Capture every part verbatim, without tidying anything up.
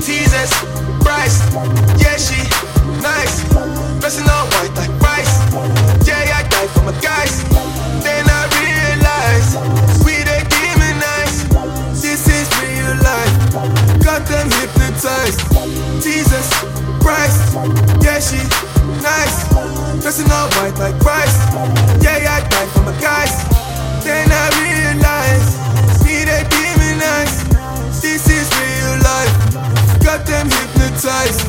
Jesus Christ, yeah, she nice. Dressing all white like rice. Yeah, I die for my guys. Then I realize we they demonize. This is real life. Got them hypnotized. Jesus Christ, yeah, she nice. Dressing all white like rice. Yeah, I die for my guys. Then I realize we they demonize. This is real life. Got them hypnotized.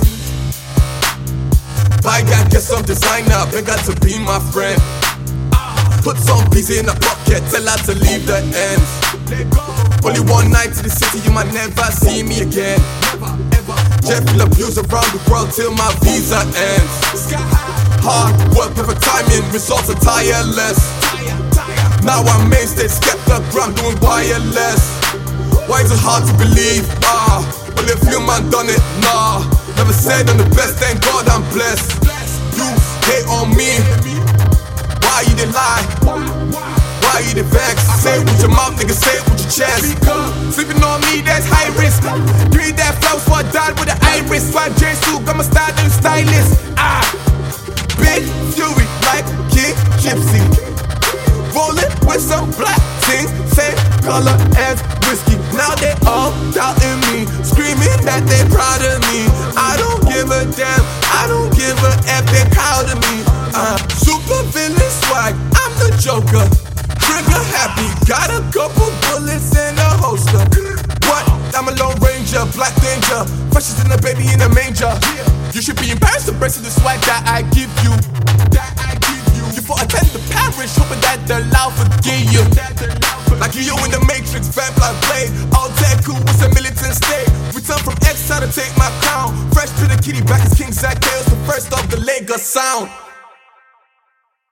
Buy that, get some designer, bring her to be my friend. Put some peas in her pocket, tell her to leave the ends. Only one night to the city, you might never see me again. Jet full of views around the world till my visa ends. Hard work, perfect timing, results are tireless. Now I'm mainstay, skeptic, I'm doing wireless. Why is it hard to believe? Ah, only a few man done it, nah. Never said I'm the best, thank God I'm blessed. You hate on me, why you the lie? Why you the vex? Say it with your mouth, nigga, say it with your chest. Sleeping on me, that's high risk. Three that flows, so I died with an iris. Swag J suit, got my style and stylist. Ah, big fury like King Gypsy. Rolling with some black things, same color as whiskey. Now they all doubting me, screaming that they proud of me. I don't give a damn, I don't give a F, they proud of me. uh, Super villain swag, I'm the Joker. Trigger happy, got a couple bullets in a holster. What? I'm a Lone Ranger, Black Danger, freshest in the baby in a manger. You should be embarrassed to brace the swag that I give you. That I give you. You for attend the parish, hoping that the Lao forgive you. Like you in the Matrix, vampire blade. All dead cool with a militant state. Return from exile to take my crown. Fresh to the kitty back as King Zach Tales, the first of the Lagos sound.